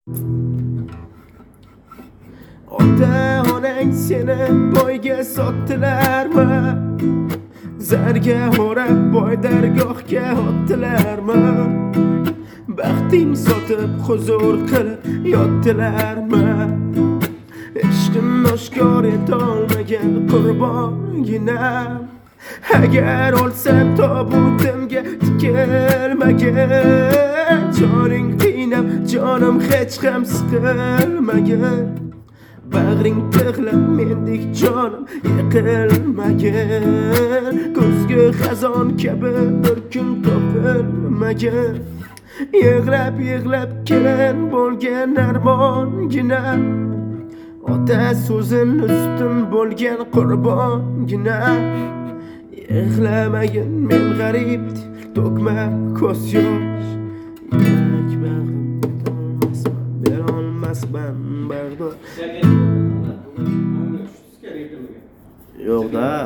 Ota onang seni boyga sotdilarmi? Zarga o'rab boy dargohga otdilarmi? Baxting sotib huzur qilib yotdilarmi? Ishqin oshkor etolmagan qurbonginam, agar o'lsam tobutimga tikilmagan, joning qiynab jonim hech ham siqilmagan, bag'ring tig'lab mendek jonim yiqilmagan, ko'zga xazon kabi bir kun topilmagan, yig'lab yig'lab kelin bo'lgan armongina, ota so'zin ustun bo'lgan qurbongina, yig'lamagin men g'arib to'kma ko'z yosh, yurak bag'rim berolmasman bardosh. Yo'q-da.